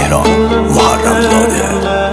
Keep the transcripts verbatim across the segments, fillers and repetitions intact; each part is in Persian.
تهران محرم زاده.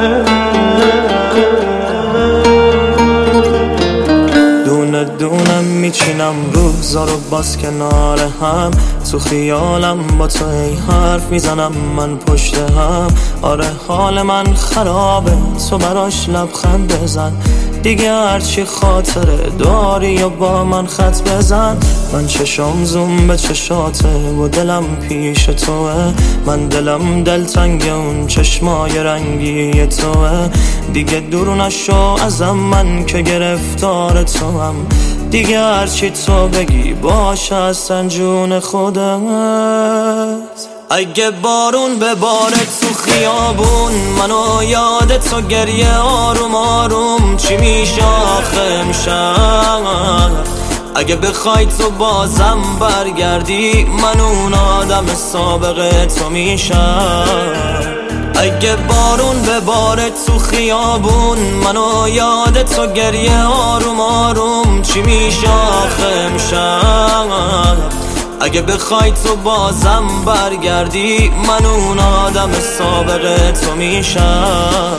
دونه دونم میچینم روزا رو باز کنار هم، تو خیالم با تو ای حرف میزنم من پشت هم. آره حال من خرابه، تو براش لبخند بزن دیگه، هرچی خاطره داری و با من خط بزن. من چشم زوم به چشاته و دلم پیش توه، من دلم دلتنگ اون چشمای رنگی توه. دیگه دور نشو ازم من که گرفتار تو هم، دیگه هرچی تو بگی باشه اصلا جون خودم. اگه بارون بباره تو خیابون منو یاد تو گریه آروم آروم چی میشه آخه میشم. اگه بخوای تو بازم برگردی من اون آدم سابقه تو میشم. اگه بارون بباره تو خیابون منو یاد تو گریه آروم آروم چی میشه آخه میشم. اگه بخوای تو بازم برگردی من اون آدم سابقه تو میشم.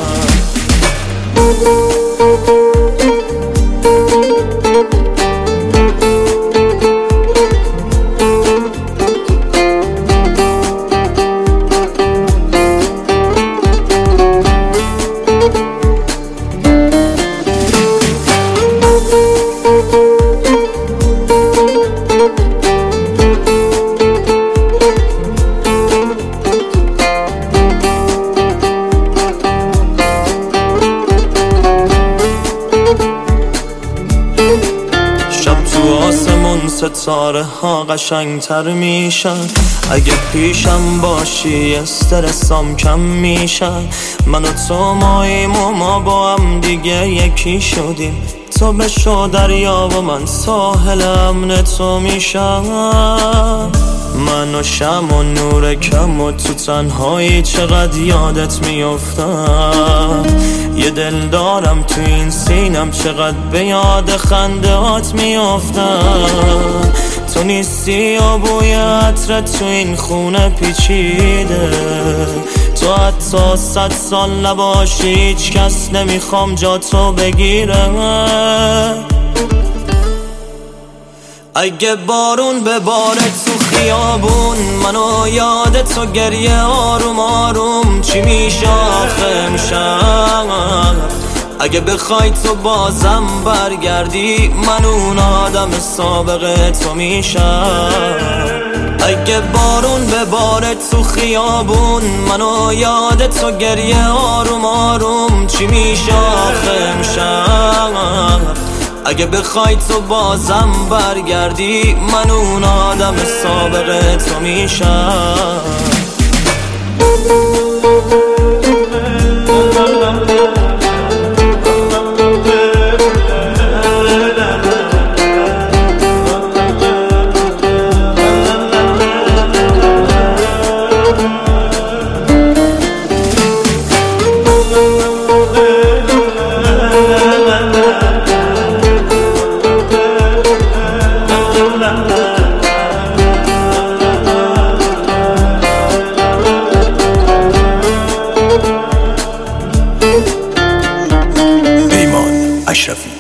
ستاره ها قشنگتر میشن اگه پیشم باشی، استرسام کم میشن. من و تو ماییم و ما با هم دیگه یکی شدیم، تو بشو دریا و من ساحل امن تو میشم. من و شم و نور کم و تو تنهایی چقدر یادت میافتم. یه دل دارم تو این سینم چقدر به یاد خندهات میافتم. تو نیستی و بوی عطرت تو این خونه پیچیده، تو حتی صد سال نباشی هیچ کس نمیخوام جا تو بگیره. اگه بارون بباره تو خیابون منو یاد تو گریه آروم آروم چی میشه آخه میشم. اگه بخوای تو بازم برگردی من اون آدم سابقه تو میشم. اگه بارون بباره تو خیابون منو یاد تو گریه آروم آروم چی میشه آخه میشم. اگه بخوای تو بازم برگردی من اون آدم سابقه تو میشم. پیمان اشرفی.